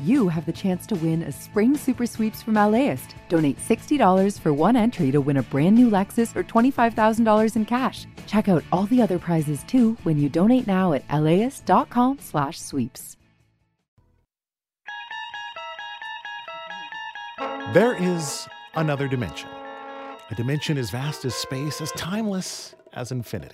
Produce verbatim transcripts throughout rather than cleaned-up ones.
you have the chance to win a spring super sweeps from LAist. Donate sixty dollars for one entry to win a brand new Lexus or twenty-five thousand dollars in cash. Check out all the other prizes too when you donate now at laist.com slash sweeps. There is another dimension. A dimension as vast as space, as timeless as infinity.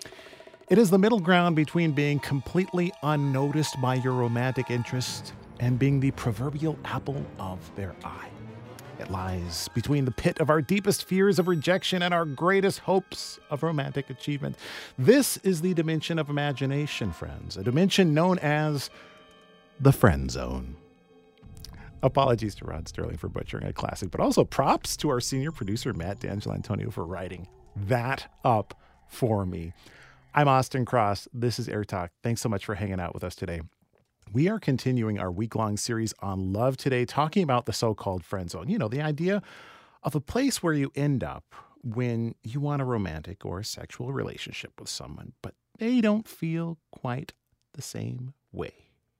It is the middle ground between being completely unnoticed by your romantic interest and being the proverbial apple of their eye. It lies between the pit of our deepest fears of rejection and our greatest hopes of romantic achievement. This is the dimension of imagination, friends, a dimension known as the friend zone. Apologies to Rod Sterling for butchering a classic, but also props to our senior producer, Matt D'Angelantonio, for writing that up for me. I'm Austin Cross. This is Air Talk. Thanks so much for hanging out with us today. We are continuing our week-long series on love today, talking about the so-called friend zone. You know, the idea of a place where you end up when you want a romantic or a sexual relationship with someone, but they don't feel quite the same way.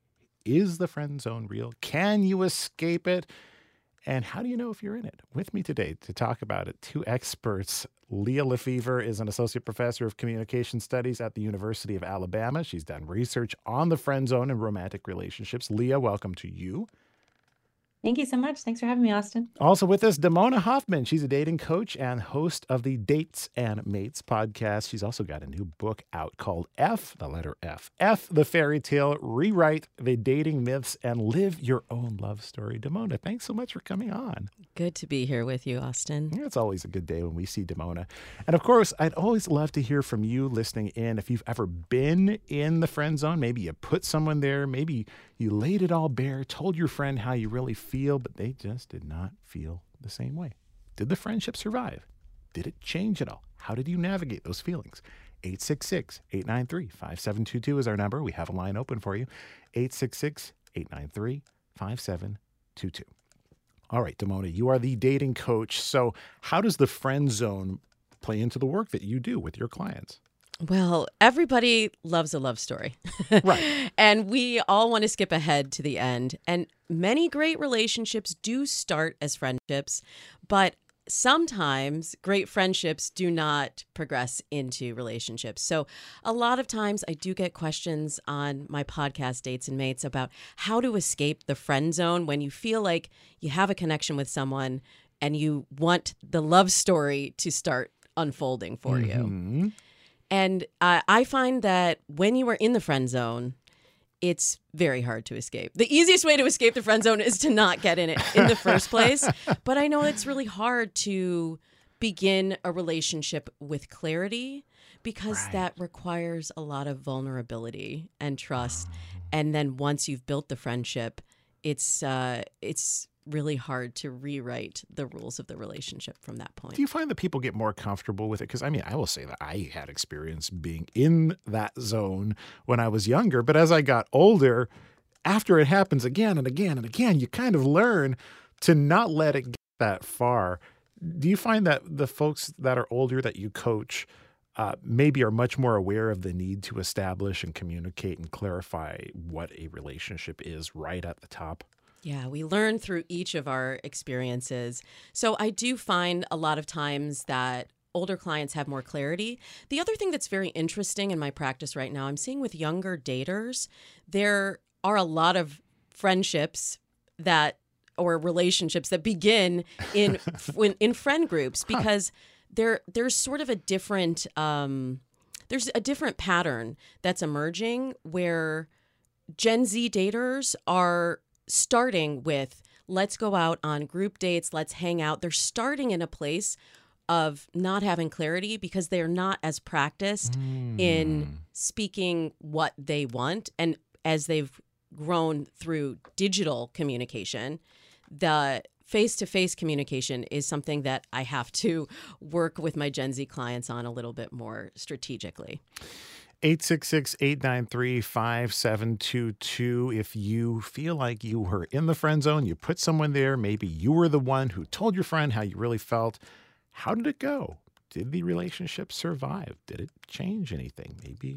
Is the friend zone real? Can you escape it? And how do you know if you're in it? With me today to talk about it, two experts. Leah Lefevre is an associate professor of communication studies at the University of Alabama. She's done research on the friend zone and romantic relationships. Leah, welcome to you. Thank you so much. Thanks for having me, Austin. Also with us, Damona Hoffman. She's a dating coach and host of the Dates and Mates podcast. She's also got a new book out called F, the letter F, F, the Fairy Tale, Rewrite the Dating Myths and Live Your Own Love Story. Damona, thanks so much for coming on. Good to be here with you, Austin. It's always a good day when we see Damona. And of course, I'd always love to hear from you listening in. If you've ever been in the friend zone, maybe you put someone there, maybe you laid it all bare, told your friend how you really feel, but they just did not feel the same way. Did the friendship survive? Did it change at all? How did you navigate those feelings? eight six six, eight nine three, five seven two two is our number. We have a line open for you. eight six six, eight nine three, five seven two two. All right, Damona, you are the dating coach. So how does the friend zone play into the work that you do with your clients? Well, everybody loves a love story. Right. And we all want to skip ahead to the end. And many great relationships do start as friendships, but sometimes great friendships do not progress into relationships. So a lot of times I do get questions on my podcast, Dates and Mates, about how to escape the friend zone when you feel like you have a connection with someone and you want the love story to start unfolding for Mm-hmm. you. And uh, I find that when you are in the friend zone, it's very hard to escape. The easiest way to escape the friend zone is to not get in it in the first place. But I know it's really hard to begin a relationship with clarity because Right. that requires a lot of vulnerability and trust. And then once you've built the friendship, it's uh, it's really hard to rewrite the rules of the relationship from that point. Do you find that people get more comfortable with it? Because, I mean, I will say that I had experience being in that zone when I was younger. But as I got older, after it happens again and again and again, you kind of learn to not let it get that far. Do you find that the folks that are older that you coach uh, maybe are much more aware of the need to establish and communicate and clarify what a relationship is right at the top? Yeah, we learn through each of our experiences. So I do find a lot of times that older clients have more clarity. The other thing that's very interesting in my practice right now, I'm seeing with younger daters, there are a lot of friendships that or relationships that begin in in, in friend groups because there there's sort of a different um, there's a different pattern that's emerging where Gen Z daters are starting with, let's go out on group dates, let's hang out. They're starting in a place of not having clarity because they're not as practiced Mm. in speaking what they want. And as they've grown through digital communication, the face-to-face communication is something that I have to work with my Gen Z clients on a little bit more strategically. eight six six, eight nine three, five seven two two. If you feel like you were in the friend zone, you put someone there, maybe you were the one who told your friend how you really felt. How did it go? Did the relationship survive? Did it change anything? Maybe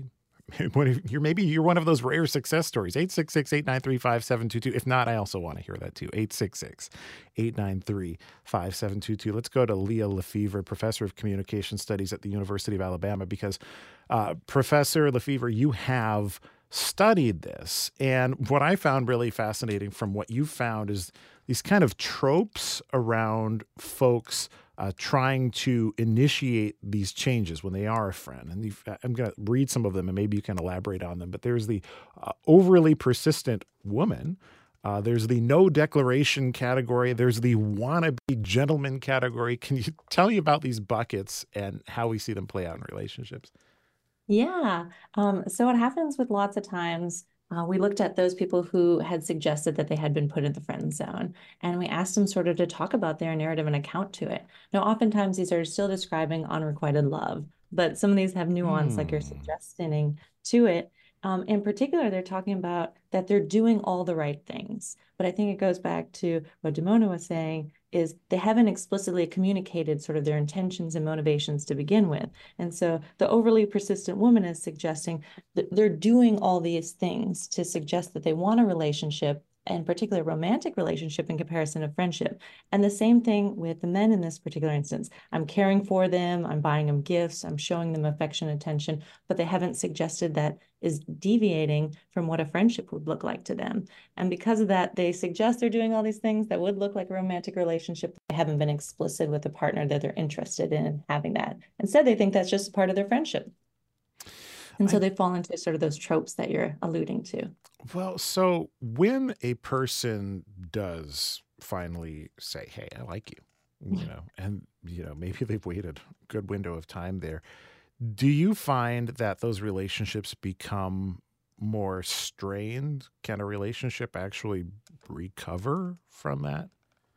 What if you're maybe you're one of those rare success stories. eight six six, eight nine three, five seven two two. If not, I also want to hear that too. eight six six, eight nine three, five seven two two. Let's go to Leah Lefevre, professor of communication studies at the University of Alabama, because uh, Professor Lefevre, you have studied this. And what I found really fascinating from what you found is these kind of tropes around folks Uh, trying to initiate these changes when they are a friend. And you've, I'm going to read some of them and maybe you can elaborate on them. But there's the uh, overly persistent woman. Uh, there's the no declaration category. There's the wannabe gentleman category. Can you tell me about these buckets and how we see them play out in relationships? Yeah. Um, so what happens with lots of times, uh, we looked at those people who had suggested that they had been put in the friend zone, and we asked them sort of to talk about their narrative and account to it. Now, oftentimes these are still describing unrequited love, but some of these have nuance, like you're Hmm. suggesting to it. Um, in particular, they're talking about that they're doing all the right things. But I think it goes back to what Damona was saying, is they haven't explicitly communicated sort of their intentions and motivations to begin with. And so the overly persistent woman is suggesting that they're doing all these things to suggest that they want a relationship, in particular romantic relationship, in comparison to friendship. And the same thing with the men in this particular instance. I'm caring for them, I'm buying them gifts, I'm showing them affection, attention, but they haven't suggested that is deviating from what a friendship would look like to them. And because of that, they suggest they're doing all these things that would look like a romantic relationship. They haven't been explicit with the partner that they're interested in having that. Instead, they think that's just a part of their friendship. And so I, they fall into sort of those tropes that you're alluding to. well, so when a person does finally say, hey, I like you, you know, and, you know, maybe they've waited a good window of time there. Do you find that those relationships become more strained? Can a relationship actually recover from that?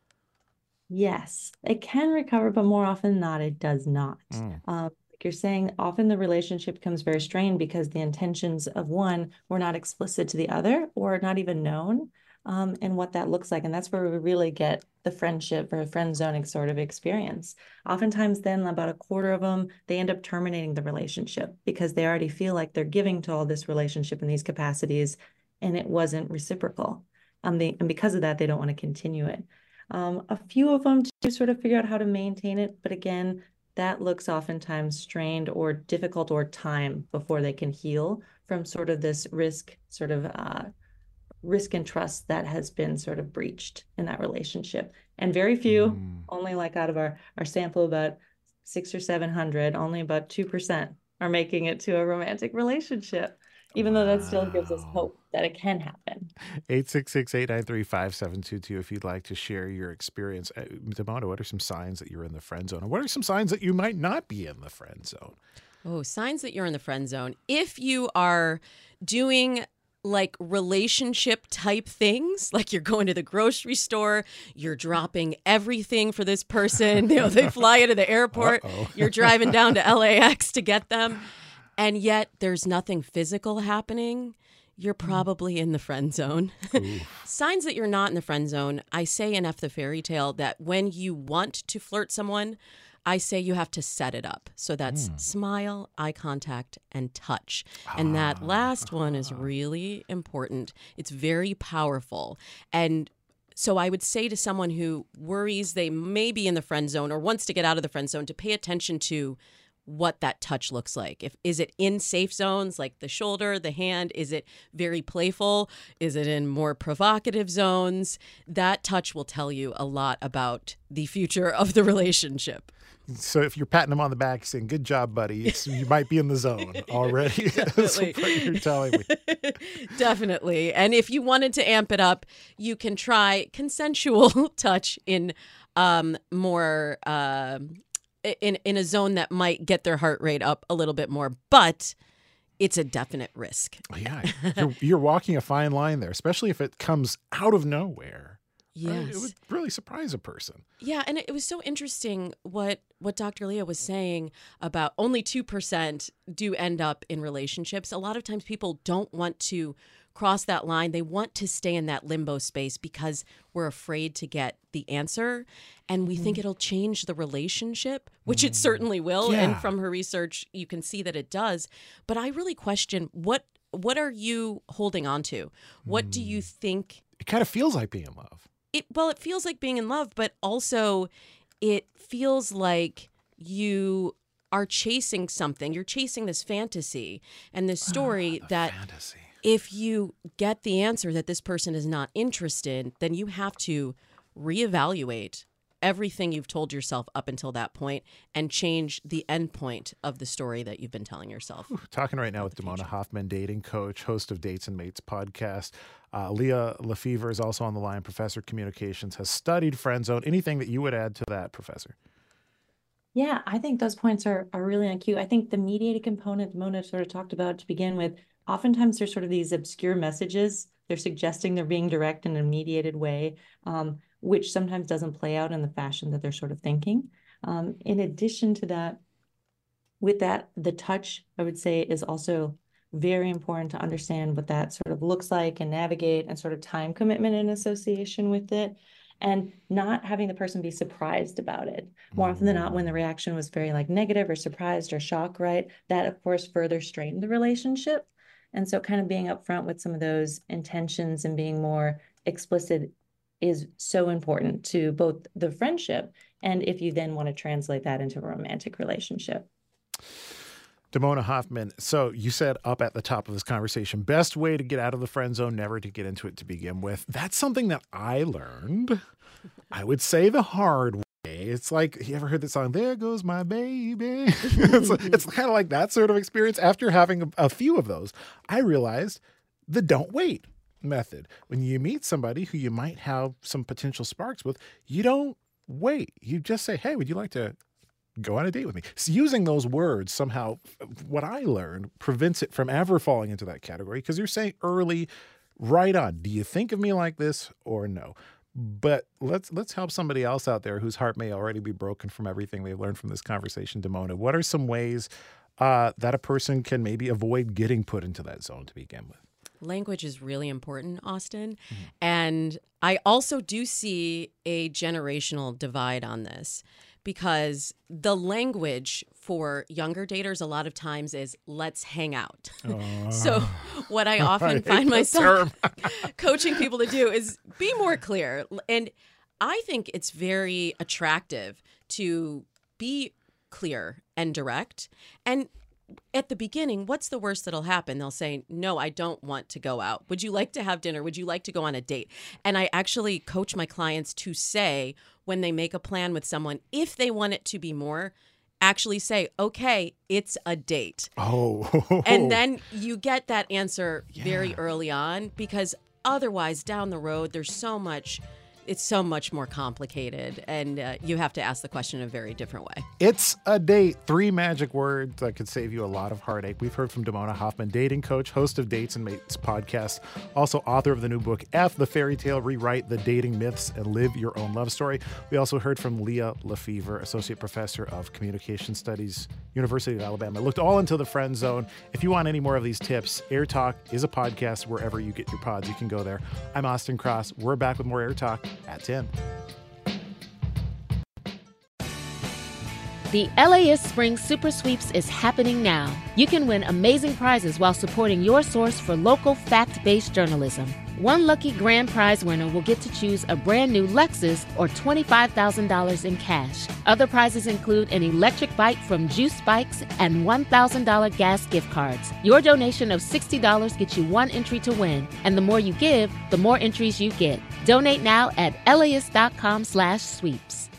Yes, it can recover, but more often than not, it does not. Mm. Um, like you're saying, often the relationship becomes very strained because the intentions of one were not explicit to the other or not even known, um, and what that looks like. And that's where we really get the friendship or friend zoning sort of experience. Oftentimes then about a quarter of them, they end up terminating the relationship because they already feel like they're giving to all this relationship in these capacities and it wasn't reciprocal. Um, they, and because of that, they don't want to continue it. Um, a few of them to sort of figure out how to maintain it. But again, that looks oftentimes strained or difficult or time before they can heal from sort of this risk, sort of uh, risk and trust that has been sort of breached in that relationship. And very few, Mm. only like out of our, our sample, about six or seven hundred, only about two percent are making it to a romantic relationship, even though that still gives us Wow. hope that it can happen. eight six six, eight nine three, five seven two two if you'd like to share your experience. Uh, Damona, what are some signs that you're in the friend zone? And what are some signs that you might not be in the friend zone? Oh, signs that you're in the friend zone. If you are doing like relationship type things, like you're going to the grocery store, you're dropping everything for this person, you know, they fly you to the airport, Uh-oh. you're driving down to L A X to get them, and yet there's nothing physical happening, you're probably in the friend zone. Signs that you're not in the friend zone. I say in F the Fairy Tale that when you want to flirt someone, I say you have to set it up. So that's Mm. smile, eye contact, and touch. And that last one is really important. It's very powerful. And so I would say to someone who worries they may be in the friend zone or wants to get out of the friend zone to pay attention to what that touch looks like. If is it in safe zones like the shoulder, the hand? Is it very playful? Is it in more provocative zones? That touch will tell you a lot about the future of the relationship. So if you're patting them on the back saying, good job, buddy, it's, you might be in the zone already. That's Definitely. what you're telling me. Definitely. And if you wanted to amp it up, you can try consensual touch in um, more uh, in in a zone that might get their heart rate up a little bit more, but it's a definite risk. Yeah, you're, you're walking a fine line there, especially if it comes out of nowhere. Right? Yes. It would really surprise a person. Yeah, and it was so interesting what what Doctor Leah was saying about only two percent do end up in relationships. A lot of times people don't want to cross that line. They want to stay in that limbo space because we're afraid to get the answer. And we mm. think it'll change the relationship, which mm. it certainly will. Yeah. And from her research, you can see that it does. But I really question, what what are you holding on to? What mm. do you think? It kind of feels like being in love. It, well, it feels like being in love, but also it feels like you are chasing something. You're chasing this fantasy and this story oh, that fantasy. If you get the answer that this person is not interested, then you have to reevaluate everything you've told yourself up until that point and change the end point of the story that you've been telling yourself. Ooh, talking right now with Damona Hoffman, dating coach, host of Dates and Mates podcast. Uh, Leah Lefevre is also on the line, professor of communications, has studied friend zone. Anything that you would add to that, Professor? Yeah, I think those points are, are really on cue. I think the mediated component Mona sort of talked about to begin with, oftentimes there's sort of these obscure messages. They're suggesting they're being direct in a mediated way, um, which sometimes doesn't play out in the fashion that they're sort of thinking. Um, in addition to that, with that, the touch, I would say, is also very important to understand what that sort of looks like and navigate and sort of time commitment in association with it. And not having the person be surprised about it. More often than not, when the reaction was very like negative or surprised or shock, right? That, of course, further strained the relationship. And so kind of being upfront with some of those intentions and being more explicit is so important to both the friendship and if you then want to translate that into a romantic relationship. Damona Hoffman, so you said up at the top of this conversation, best way to get out of the friend zone, never to get into it to begin with. That's something that I learned, I would say the hard way. It's like, you ever heard the song, There Goes My Baby? it's it's kind of like that sort of experience. After having a, a few of those, I realized the don't wait method. When you meet somebody who you might have some potential sparks with, you don't wait. You just say, hey, would you like to go on a date with me? So using those words somehow, what I learned, prevents it from ever falling into that category because you're saying early, right on, do you think of me like this or no? But let's let's help somebody else out there whose heart may already be broken from everything they've learned from this conversation, Damona. What are some ways uh, that a person can maybe avoid getting put into that zone to begin with? Language is really important, Austin. Mm-hmm. And I also do see a generational divide on this. Because the language for younger daters a lot of times is let's hang out. Uh, so what I often I find myself coaching people to do is be more clear. And I think it's very attractive to be clear and direct. And at the beginning, what's the worst that'll happen? They'll say, no, I don't want to go out. Would you like to have dinner? Would you like to go on a date? And I actually coach my clients to say, when they make a plan with someone, if they want it to be more, actually say, okay, it's a date. Oh. And then you get that answer yeah. very early on, because otherwise down the road, there's so much, it's so much more complicated, and uh, you have to ask the question in a very different way. It's a date. Three magic words that could save you a lot of heartache. We've heard from Damona Hoffman, dating coach, host of Dates and Mates podcast, also author of the new book, F, The Fairy Tale, Rewrite the Dating Myths and Live Your Own Love Story. We also heard from Leah Lefevre, associate professor of communication studies, University of Alabama. Looked all into the friend zone. If you want any more of these tips, Air Talk is a podcast wherever you get your pods. You can go there. I'm Austin Cross. We're back with more Air Talk at ten. The L A S Spring Super Sweeps is happening now. You can win amazing prizes while supporting your source for local fact-based journalism. One lucky grand prize winner will get to choose a brand new Lexus or twenty-five thousand dollars in cash. Other prizes include an electric bike from Juice Bikes and one thousand dollars gas gift cards. Your donation of sixty dollars gets you one entry to win, and the more you give, the more entries you get. Donate now at L A S dot com slash sweeps.